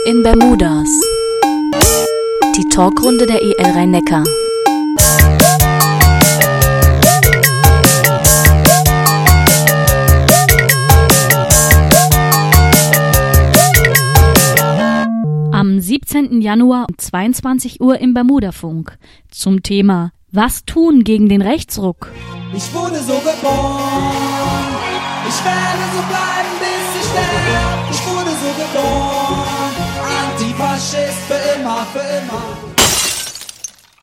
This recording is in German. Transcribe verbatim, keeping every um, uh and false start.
in Bermudas. Die Talkrunde der E L Rhein-Neckar. Am siebzehnten Januar um zweiundzwanzig Uhr im Bermudafunk zum Thema Was tun gegen den Rechtsruck? Ich wurde so geboren, ich werde so bleiben, bis ich sterbe. Ich wurde so geboren, Antifaschist für immer, für immer.